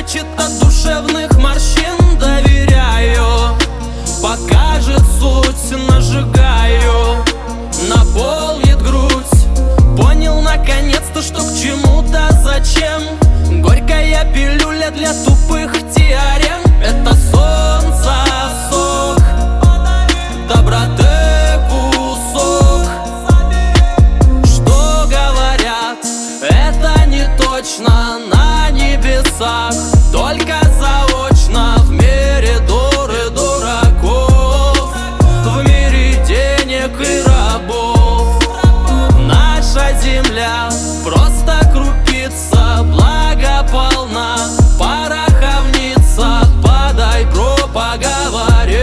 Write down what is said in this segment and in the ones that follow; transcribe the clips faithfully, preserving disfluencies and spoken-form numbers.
лечит от душевных морщин. Доверяю, покажет суть, нажигаю, наполнит грудь. Понял наконец-то, что к чему-то зачем. Горькая пилюля для тупых теорем. Это солнце, сок, доброты кусок. Что говорят, это не точно на небесах, только заочно в мире дур и дураков, в мире денег и рабов. Наша земля просто крупица, благо полна, пороховница. Подай, бро, поговорим,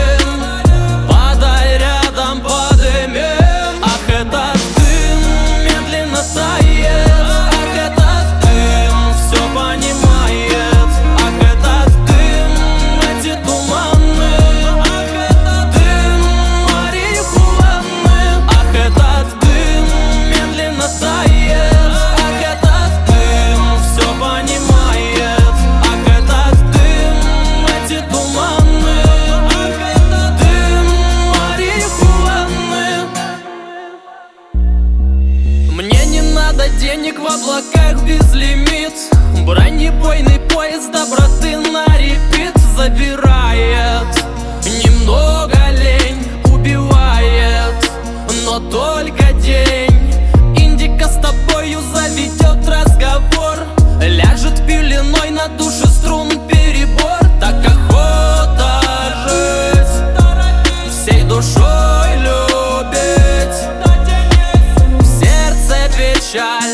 подай рядом, подымем. Ах, этот дым медленно тает, ах, этот дым все понимает. Ах, этот дым, эти туманы, ах, этот дым марихуаны. Ах, этот дым медленно тает, ах, этот дым все понимает. Ах, этот дым, эти туманы, ах, этот дым марихуаны. Мне не надо денег в облаках безлимит. Бронебойный поезд доброты на репит забирает. Немного лень убивает, но только день. Индика с тобою заведет разговор, ляжет пеленой на душе струн перебор. Так охота жить, всей душой любить, в сердце печаль.